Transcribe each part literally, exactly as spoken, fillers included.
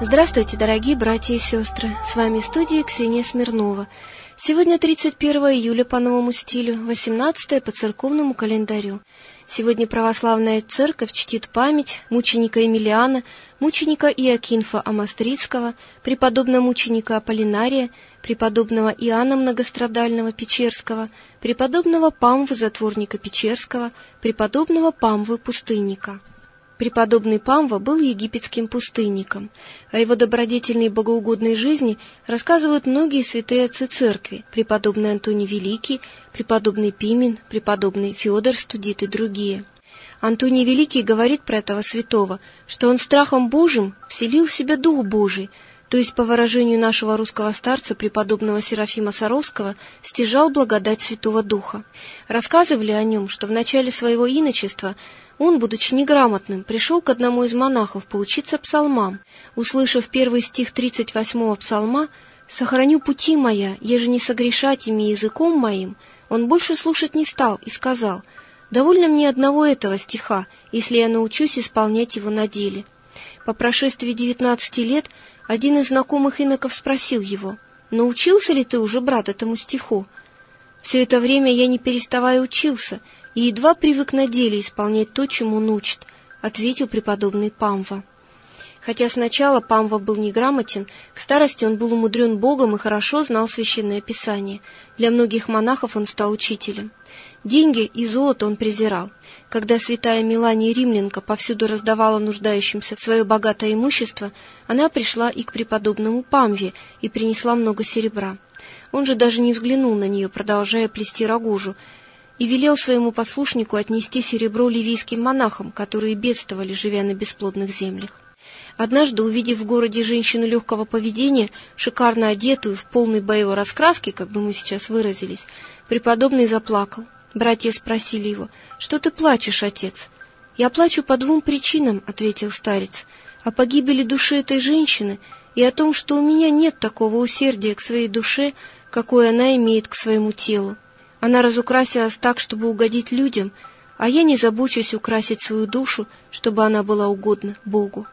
Здравствуйте, дорогие братья и сестры! С вами в студии Ксения Смирнова. Сегодня тридцать первое июля по новому стилю, восемнадцатое по церковному календарю. Сегодня православная церковь чтит память мученика Емельяна, мученика Иокинфа Амострицкого, преподобного мученика Аполлинария, преподобного Иоанна Многострадального Печерского, преподобного Памвы Затворника Печерского, преподобного Памвы Пустынника. Преподобный Памва был египетским пустынником. О его добродетельной и богоугодной жизни рассказывают многие святые отцы церкви: преподобный Антоний Великий, преподобный Пимен, преподобный Феодор Студит и другие. Антоний Великий говорит про этого святого, что он страхом Божиим вселил в себя Дух Божий, то есть, по выражению нашего русского старца, преподобного Серафима Саровского, стяжал благодать Святого Духа. Рассказывали о нем, что в начале своего иночества он, будучи неграмотным, пришел к одному из монахов поучиться псалмам. Услышав первый стих тридцать восьмого псалма «Сохраню пути моя, еже не согрешать ими языком моим», он больше слушать не стал и сказал: «Довольно мне одного этого стиха, если я научусь исполнять его на деле». По прошествии девятнадцати лет один из знакомых иноков спросил его: «Научился ли ты уже, брат, этому стиху?» «Все это время я не переставая учился, и едва привык на деле исполнять то, чему он учит», — ответил преподобный Памва. Хотя сначала Памва был неграмотен, к старости он был умудрен Богом и хорошо знал Священное Писание. Для многих монахов он стал учителем. Деньги и золото он презирал. Когда святая Милания Римлянка повсюду раздавала нуждающимся свое богатое имущество, она пришла и к преподобному Памве и принесла много серебра. Он же даже не взглянул на нее, продолжая плести рогожу, и велел своему послушнику отнести серебро ливийским монахам, которые бедствовали, живя на бесплодных землях. Однажды, увидев в городе женщину легкого поведения, шикарно одетую, в полной боевой раскраске, как бы мы сейчас выразились, преподобный заплакал. Братья спросили его: «Что ты плачешь, отец?» «Я плачу по двум причинам», — ответил старец: «о погибели души этой женщины и о том, что у меня нет такого усердия к своей душе, какое она имеет к своему телу. Она разукрасилась так, чтобы угодить людям, а я не забочусь украсить свою душу, чтобы она была угодна Богу».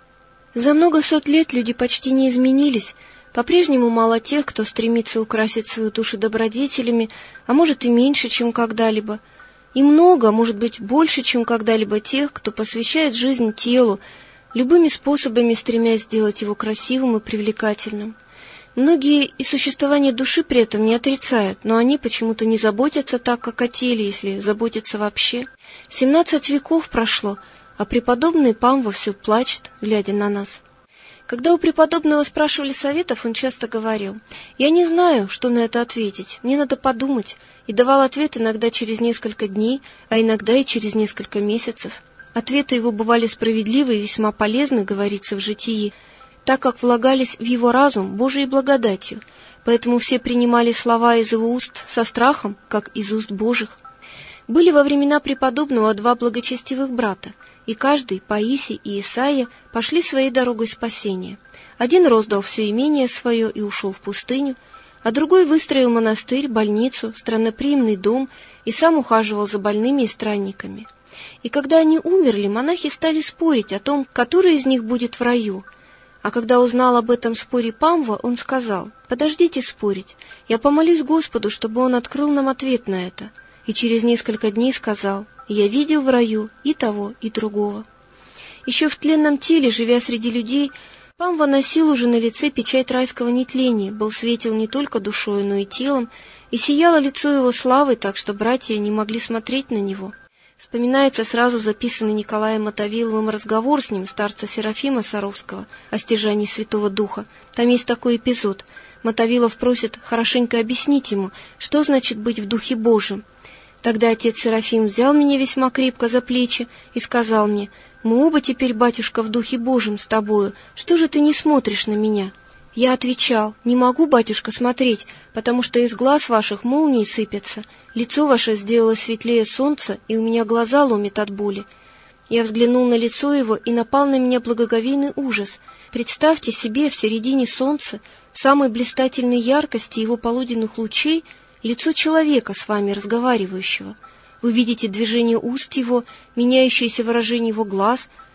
За много сот лет люди почти не изменились. По-прежнему мало тех, кто стремится украсить свою душу добродетелями, а может и меньше, чем когда-либо. И много, может быть, больше, чем когда-либо тех, кто посвящает жизнь телу, любыми способами стремясь сделать его красивым и привлекательным. Многие и существование души при этом не отрицают, но они почему-то не заботятся так, как о теле, если заботятся вообще. Семнадцать веков прошло, а преподобный Памва все плачет, глядя на нас. Когда у преподобного спрашивали советов, он часто говорил: «Я не знаю, что на это ответить, мне надо подумать», и давал ответ иногда через несколько дней, а иногда и через несколько месяцев. Ответы его бывали справедливы и весьма полезны, говорится в житии, так как влагались в его разум Божией благодатью, поэтому все принимали слова из его уст со страхом, как из уст Божьих. Были во времена преподобного два благочестивых брата, и каждый, Паисий и Исаия, пошли своей дорогой спасения. Один роздал все имение свое и ушел в пустыню, а другой выстроил монастырь, больницу, странноприимный дом и сам ухаживал за больными и странниками. И когда они умерли, монахи стали спорить о том, который из них будет в раю. А когда узнал об этом споре Памва, он сказал: «Подождите спорить, я помолюсь Господу, чтобы он открыл нам ответ на это». И через несколько дней сказал: «Я видел в раю и того, и другого». Еще в тленном теле, живя среди людей, Памва носил уже на лице печать райского нетления, был светел не только душою, но и телом, и сияло лицо его славой, так что братья не могли смотреть на него. Вспоминается сразу записанный Николаем Мотовиловым разговор с ним, старца Серафима Саровского, о стяжании Святого Духа. Там есть такой эпизод. Мотовилов просит хорошенько объяснить ему, что значит быть в Духе Божьем. Тогда отец Серафим взял меня весьма крепко за плечи и сказал мне: «Мы оба теперь, батюшка, в Духе Божьем с тобою, что же ты не смотришь на меня?» Я отвечал: «Не могу, батюшка, смотреть, потому что из глаз ваших молнии сыпятся, лицо ваше сделалось светлее солнца, и у меня глаза ломят от боли». Я взглянул на лицо его, и напал на меня благоговейный ужас. Представьте себе, в середине солнца, в самой блистательной яркости его полуденных лучей, лицо человека, с вами разговаривающего. Вы видите движение уст его, меняющееся выражение его глаз,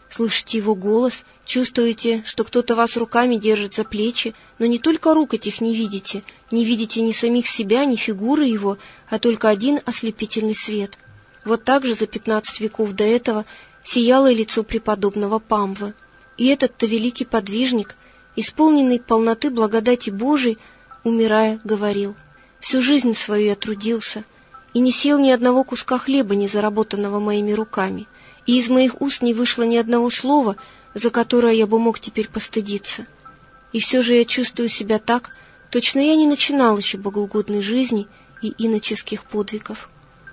слышите его голос, чувствуете, что кто-то вас руками держит за плечи, но не только рук этих не видите, не видите ни самих себя, ни фигуры его, а только один ослепительный свет. Вот так же за пятнадцать веков до этого сияло и лицо преподобного Памвы. И этот-то великий подвижник, исполненный полноты благодати Божией, умирая, говорил: «Всю жизнь свою я трудился, и не съел ни одного куска хлеба, не заработанного моими руками, и из моих уст не вышло ни одного слова, за которое я бы мог теперь постыдиться. И все же я чувствую себя так, точно я не начинал еще богоугодной жизни и иноческих подвигов».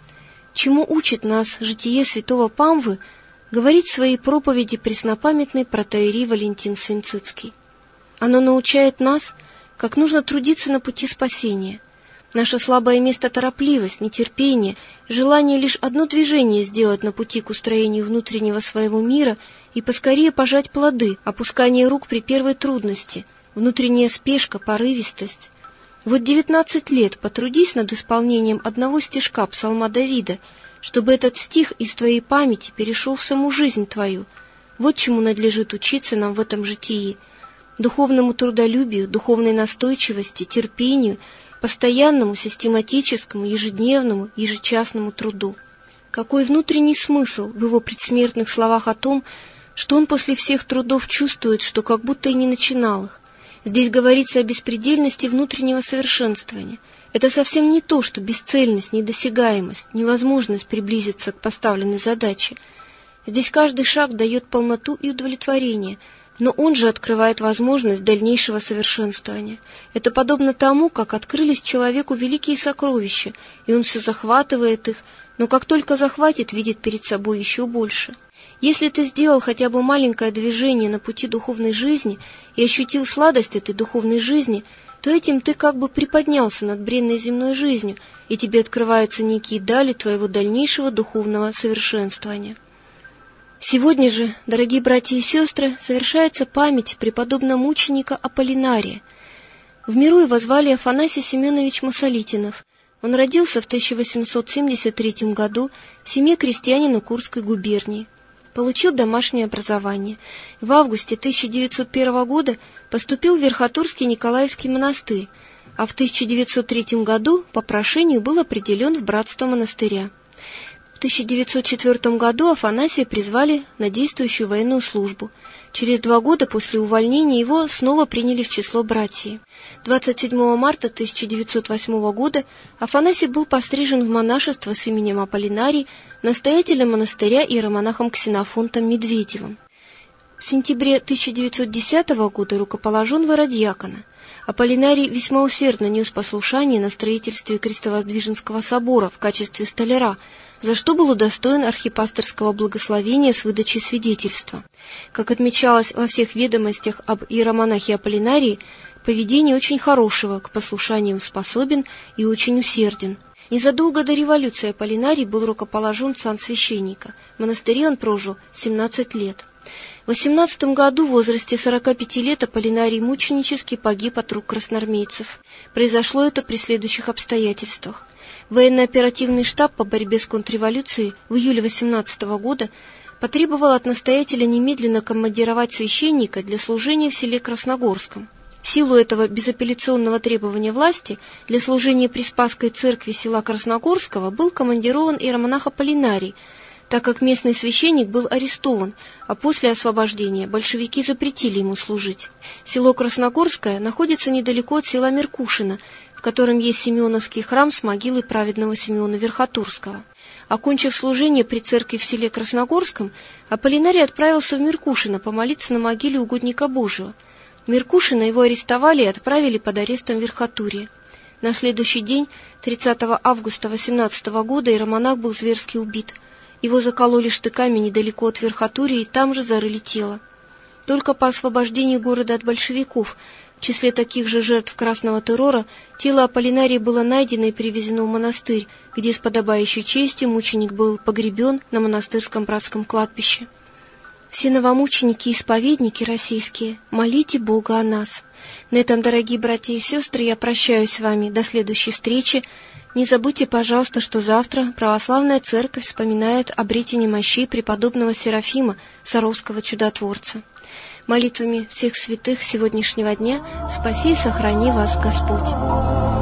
Чему учит нас житие святого Памвы, говорит в своей проповеди преснопамятный протоиерей Валентин Свинцицкий. Оно научает нас, как нужно трудиться на пути спасения. Наше слабое место — торопливость, нетерпение, желание лишь одно движение сделать на пути к устроению внутреннего своего мира и поскорее пожать плоды, опускание рук при первой трудности, внутренняя спешка, порывистость. Вот девятнадцать лет потрудись над исполнением одного стишка псалма Давида, чтобы этот стих из твоей памяти перешел в саму жизнь твою. Вот чему надлежит учиться нам в этом житии: духовному трудолюбию, духовной настойчивости, терпению, постоянному, систематическому, ежедневному, ежечасному труду. Какой внутренний смысл в его предсмертных словах о том, что он после всех трудов чувствует, что как будто и не начинал их. Здесь говорится о беспредельности внутреннего совершенствования. Это совсем не то, что бесцельность, недосягаемость, невозможность приблизиться к поставленной задаче. Здесь каждый шаг дает полноту и удовлетворение, но он же открывает возможность дальнейшего совершенствования. Это подобно тому, как открылись человеку великие сокровища, и он все захватывает их, но как только захватит, видит перед собой еще больше. Если ты сделал хотя бы маленькое движение на пути духовной жизни и ощутил сладость этой духовной жизни, то этим ты как бы приподнялся над бренной земной жизнью, и тебе открываются некие дали твоего дальнейшего духовного совершенствования. Сегодня же, дорогие братья и сестры, совершается память преподобного мученика Аполлинария. В миру его звали Афанасий Семенович Масолитинов. Он родился в тысяча восемьсот семьдесят третьем году в семье крестьянина Курской губернии. Получил домашнее образование. В августе тысяча девятьсот первого года поступил в Верхотурский Николаевский монастырь, а в тысяча девятьсот третьем году по прошению был определен в братство монастыря. В тысяча девятьсот четвёртом году Афанасия призвали на действующую военную службу. Через два года после увольнения его снова приняли в число братьев. двадцать седьмого марта тысяча девятьсот восьмого года Афанасий был пострижен в монашество с именем Аполлинарий настоятелем монастыря иеромонахом Ксенофонтом Медведевым. В сентябре тысяча девятьсот десятого года рукоположен в иродиакона. Аполлинарий весьма усердно нес послушание на строительстве Крестовоздвиженского собора в качестве столяра, за что был удостоен архипасторского благословения с выдачей свидетельства. Как отмечалось во всех ведомостях об иеромонахе Аполлинарии, поведение очень хорошего, к послушаниям способен и очень усерден. Незадолго до революции Аполлинарий был рукоположен в сан священника. В монастыре он прожил семнадцать лет. В восемнадцатом году в возрасте сорока пяти лет Аполлинарий мученически погиб от рук красноармейцев. Произошло это при следующих обстоятельствах. Военно-оперативный штаб по борьбе с контрреволюцией в июле восемнадцатого года потребовал от настоятеля немедленно командировать священника для служения в селе Красногорском. В силу этого безапелляционного требования власти для служения при Спасской церкви села Красногорского был командирован иеромонах Аполлинарий, так как местный священник был арестован, а после освобождения большевики запретили ему служить. Село Красногорское находится недалеко от села Меркушино, в котором есть Симеоновский храм с могилой праведного Симеона Верхотурского. Окончив служение при церкви в селе Красногорском, Аполлинарий отправился в Меркушино помолиться на могиле угодника Божьего. В Меркушино его арестовали и отправили под арестом в Верхотурье. На следующий день, тридцатого августа восемнадцатого года, иеромонах был зверски убит. Его закололи штыками недалеко от Верхотурья и там же зарыли тело. Только по освобождении города от большевиков, в числе таких же жертв красного террора, тело Аполлинария было найдено и привезено в монастырь, где с подобающей честью мученик был погребен на монастырском братском кладбище. Все новомученики и исповедники российские, молите Бога о нас. На этом, дорогие братья и сестры, я прощаюсь с вами до следующей встречи. Не забудьте, пожалуйста, что завтра Православная Церковь вспоминает обретение мощей преподобного Серафима, Саровского чудотворца. Молитвами всех святых сегодняшнего дня спаси и сохрани вас Господь.